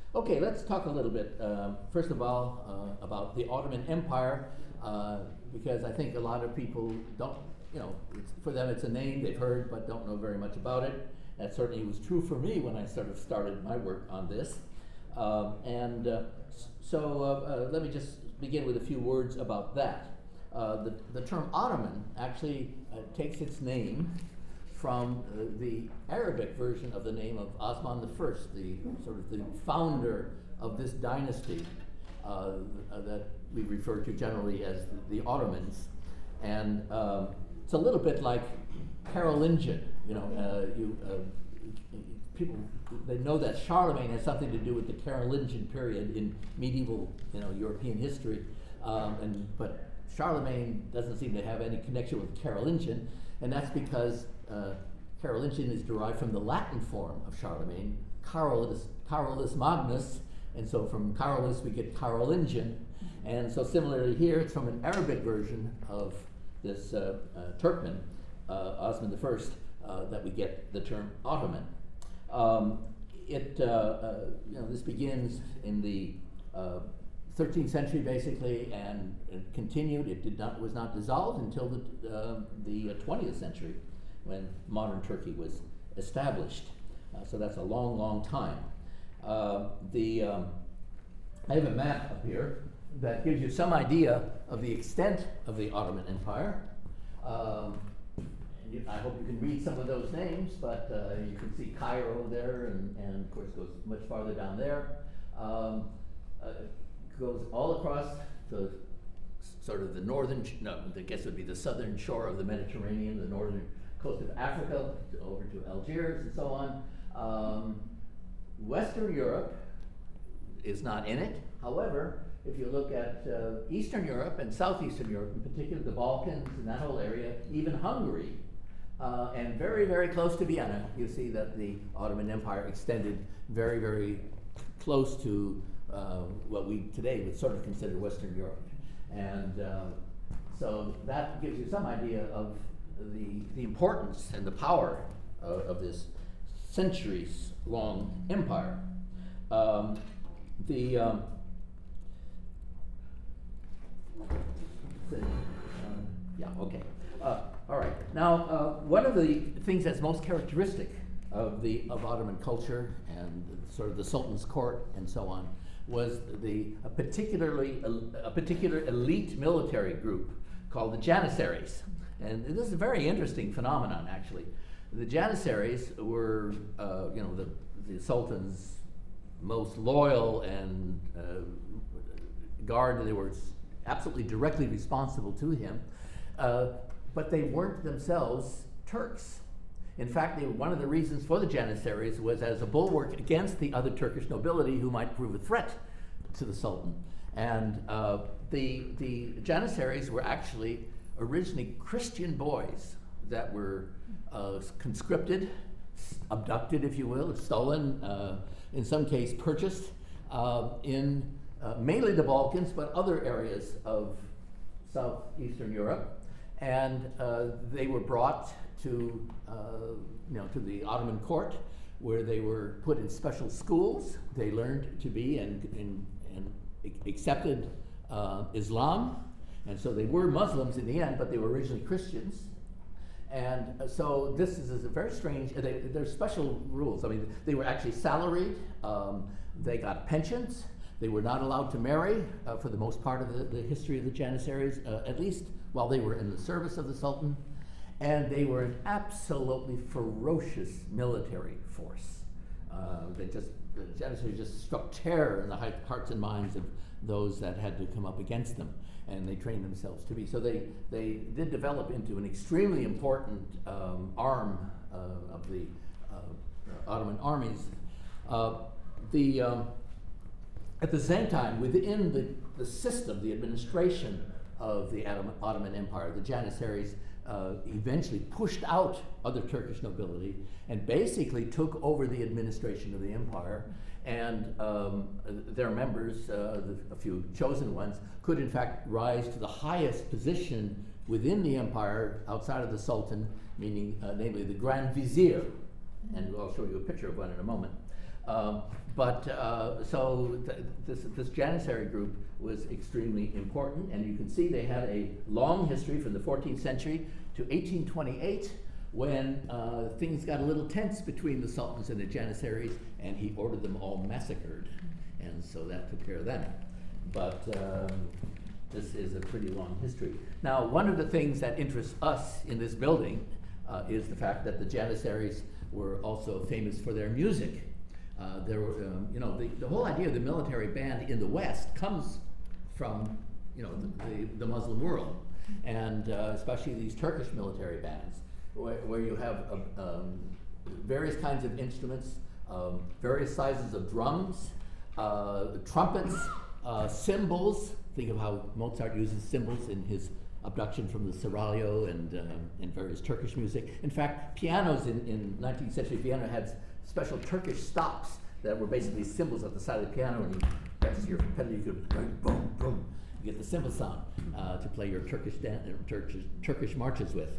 Okay, let's talk a little bit, first of all, about the Ottoman Empire, because I think a lot of people don't, for them it's a name they've heard but don't know very much about it. That certainly was true for me when I sort of started my work on this. Let me just begin with a few words about that. The term Ottoman actually takes its name from the Arabic version of the name of Osman I, the sort of the founder of this dynasty that we refer to generally as the Ottomans. And it's a little bit like Carolingian. People, they know that Charlemagne has something to do with the Carolingian period in medieval, European history, but Charlemagne doesn't seem to have any connection with Carolingian, and that's because Carolingian is derived from the Latin form of Charlemagne, Carolus Magnus, and so from Carolus we get Carolingian, and so similarly here it's from an Arabic version of this Turkmen, Osman I, that we get the term Ottoman. This begins in the 13th century basically, and it continued. It was not dissolved until the 20th century, when modern Turkey was established. So that's a long, long time. I have a map up here that gives you some idea of the extent of the Ottoman Empire. I hope you can read some of those names, but you can see Cairo there, and of course goes much farther down there. Goes all across the sort of the northern, I guess it would be the southern shore of the Mediterranean, the northern coast of Africa, over to Algiers and so on. Western Europe is not in it. However, if you look at Eastern Europe and Southeastern Europe, in particular the Balkans and that whole area, even Hungary, and very, very close to Vienna, you see that the Ottoman Empire extended very, very close to what we today would sort of consider Western Europe. And so that gives you some idea of the importance and the power of this centuries-long empire. All right. Now, one of the things that's most characteristic of Ottoman culture and sort of the Sultan's court and so on was a particular elite military group called the Janissaries. And this is a very interesting phenomenon, actually. The Janissaries were, the Sultan's most loyal and guard. They were absolutely directly responsible to him, but they weren't themselves Turks. In fact, one of the reasons for the Janissaries was as a bulwark against the other Turkish nobility who might prove a threat to the Sultan. And the Janissaries were actually originally Christian boys that were conscripted, abducted, if you will, stolen, in some case purchased in mainly the Balkans, but other areas of southeastern Europe. And they were brought to the Ottoman court, where they were put in special schools. They learned to be and accepted Islam, and so they were Muslims in the end, but they were originally Christians. And so this is a very strange. There's special rules. I mean, they were actually salaried. They got pensions. They were not allowed to marry for the most part of the history of the Janissaries, at least while they were in the service of the Sultan. And they were an absolutely ferocious military force. The Janissaries just struck terror in the hearts and minds of those that had to come up against them, and they trained themselves to be. So they did develop into an extremely important arm of the Ottoman armies. At the same time, within the system, the administration of the Ottoman Empire, the Janissaries eventually pushed out other Turkish nobility and basically took over the administration of the empire. And their members, a few chosen ones, could in fact rise to the highest position within the empire outside of the Sultan, meaning namely the Grand Vizier. And I'll show you a picture of one in a moment. This Janissary group was extremely important, and you can see they had a long history from the 14th century to 1828, when things got a little tense between the sultans and the Janissaries, and he ordered them all massacred, and so that took care of them. But this is a pretty long history. Now, one of the things that interests us in this building is the fact that the Janissaries were also famous for their music. There were, the whole idea of the military band in the West comes from, the Muslim world, and especially these Turkish military bands, where you have various kinds of instruments, various sizes of drums, trumpets, cymbals. Think of how Mozart uses cymbals in his abduction from the Seraglio and in various Turkish music. In fact, pianos in 19th century Vienna had special Turkish stops that were basically cymbals at the side of the piano, and that's your pedal. You could boom, boom, you get the cymbal sound to play your Turkish marches with.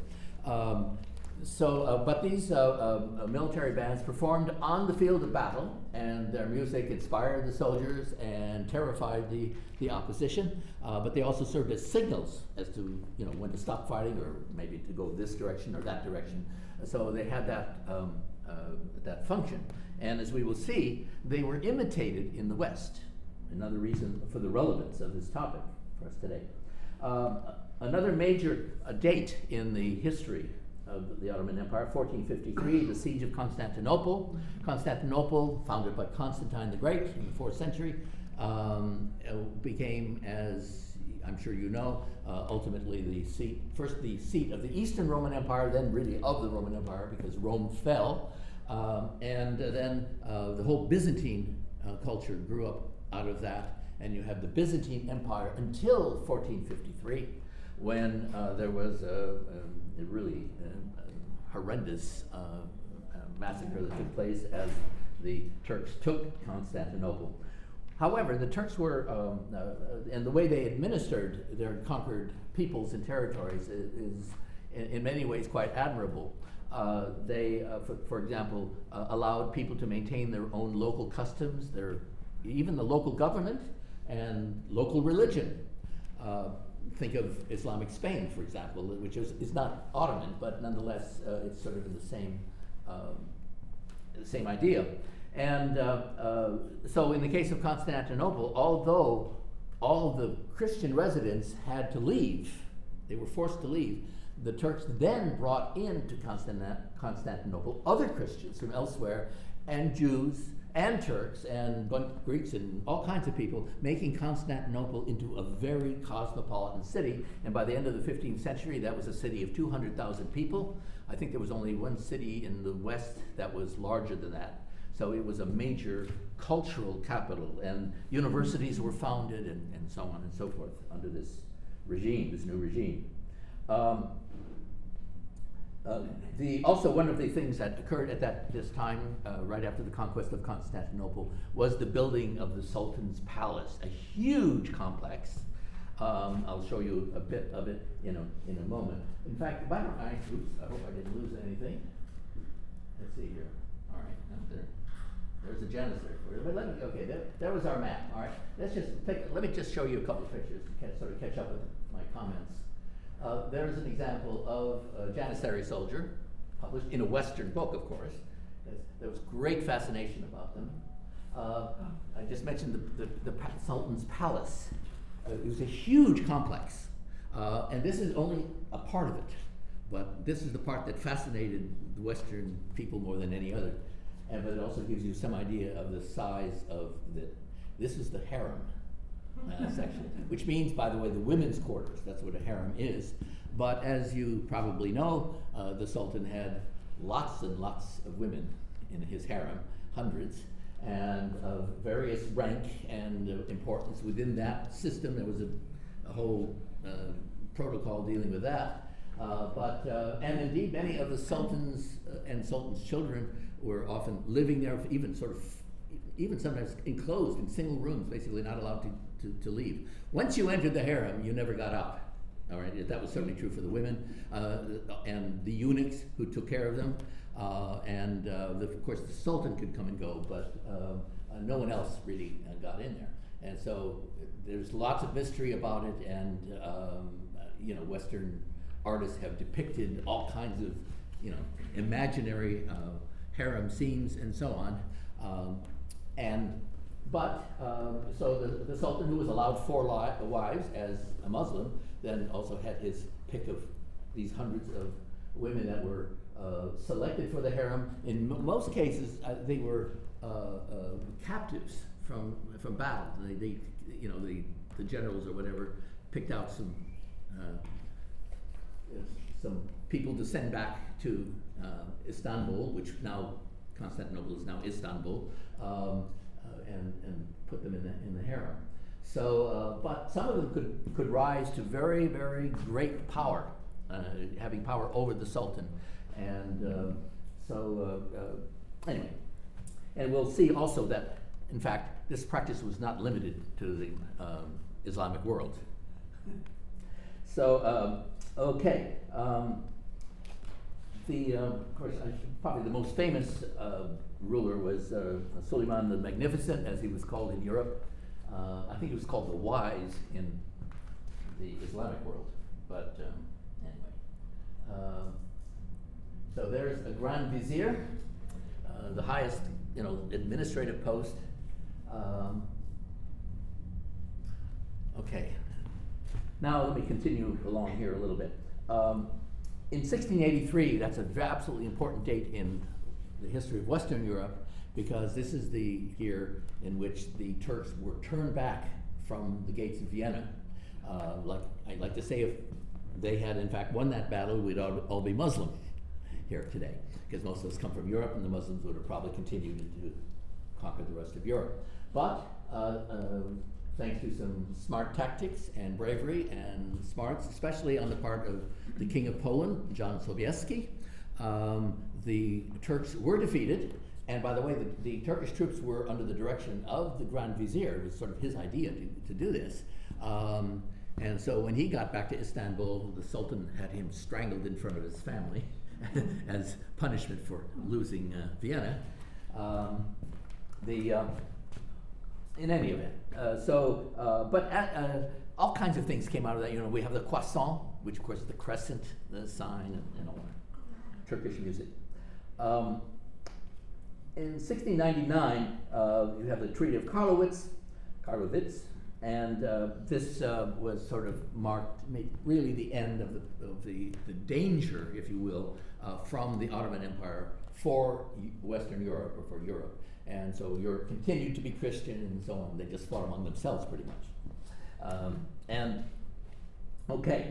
But these military bands performed on the field of battle, and their music inspired the soldiers and terrified the opposition. But they also served as signals as to when to stop fighting, or maybe to go this direction or that direction. So they had that function. And as we will see, they were imitated in the West. Another reason for the relevance of this topic for us today. Another major date in the history of the Ottoman Empire, 1453, the Siege of Constantinople. Constantinople, founded by Constantine the Great in the 4th century, became, as I'm sure you know, ultimately the seat of the Eastern Roman Empire, then really of the Roman Empire, because Rome fell. And then the whole Byzantine culture grew up out of that, and you have the Byzantine Empire until 1453, when there was a really horrendous massacre that took place as the Turks took Constantinople. However, the Turks were, and the way they administered their conquered peoples and territories is in many ways quite admirable. They, for example, allowed people to maintain their own local customs, even the local government and local religion. Think of Islamic Spain, for example, which is not Ottoman, but nonetheless it's sort of in the same idea. And so in the case of Constantinople, although all the Christian residents had to leave, they were forced to leave, the Turks then brought into Constantinople other Christians from elsewhere, and Jews, and Turks, and Greeks, and all kinds of people, making Constantinople into a very cosmopolitan city. And by the end of the 15th century, that was a city of 200,000 people. I think there was only one city in the West that was larger than that. So it was a major cultural capital, and universities were founded, and so on and so forth, under this regime, this new regime. Also, one of the things that occurred at this time, right after the conquest of Constantinople, was the building of the Sultan's Palace, a huge complex. I'll show you a bit of it in a moment. In fact, I hope I didn't lose anything. Let's see here. All right, there's the Janissary. But there was our map. All right, let me just show you a couple of pictures to sort of catch up with my comments. There's an example of a Janissary soldier, published in a Western book, of course. There was great fascination about them. I just mentioned the Sultan's Palace. It was a huge complex, and this is only a part of it, but this is the part that fascinated the Western people more than any other. But it also gives you some idea of the size of this is the harem. Section, which means, by the way, the women's quarters. That's what a harem is. But as you probably know, the Sultan had lots and lots of women in his harem, hundreds, and of various rank and importance within that system. There was a whole protocol dealing with that. And indeed, many of the sultans and sultans' children were often living there, even sometimes enclosed in single rooms, basically not allowed to leave. Once you entered the harem, you never got out. All right, that was certainly true for the women and the eunuchs who took care of them. Of course, the Sultan could come and go, but no one else really got in there. And so there's lots of mystery about it, and Western artists have depicted all kinds of, imaginary harem scenes and so on. So the Sultan, who was allowed 4 wives as a Muslim, then also had his pick of these hundreds of women that were selected for the harem. In most cases, they were captives from battle. The generals or whatever picked out some people to send back to Istanbul, which now Constantinople is now Istanbul, and put them in the harem. So, but some of them could rise to very, very great power, having power over the Sultan, and anyway, and we'll see also that, in fact, this practice was not limited to the Islamic world. So, okay. Of course, probably the most famous ruler was Suleiman the Magnificent, as he was called in Europe. I think he was called the Wise in the Islamic world, but anyway. So there's a Grand Vizier, the highest, administrative post. Okay. Now let me continue along here a little bit. In 1683, that's an absolutely important date in the history of Western Europe, because this is the year in which the Turks were turned back from the gates of Vienna. I'd like to say, if they had in fact won that battle, we'd all be Muslim here today, because most of us come from Europe, and the Muslims would have probably continued to conquer the rest of Europe. But thanks to some smart tactics and bravery and smarts, especially on the part of the King of Poland, John Sobieski, the Turks were defeated. And by the way, the Turkish troops were under the direction of the Grand Vizier. It was sort of his idea to do this. And so when he got back to Istanbul, the Sultan had him strangled in front of his family as punishment for losing Vienna. In any event, all kinds of things came out of that. We have the croissant, which of course is the crescent, the sign, and all that. Turkish music. In 1699, you have the Treaty of Karlowitz, and this was sort of marked really the end of the danger, if you will, from the Ottoman Empire for Western Europe, or for Europe. And so Europe continued to be Christian and so on. They just fought among themselves pretty much. Okay,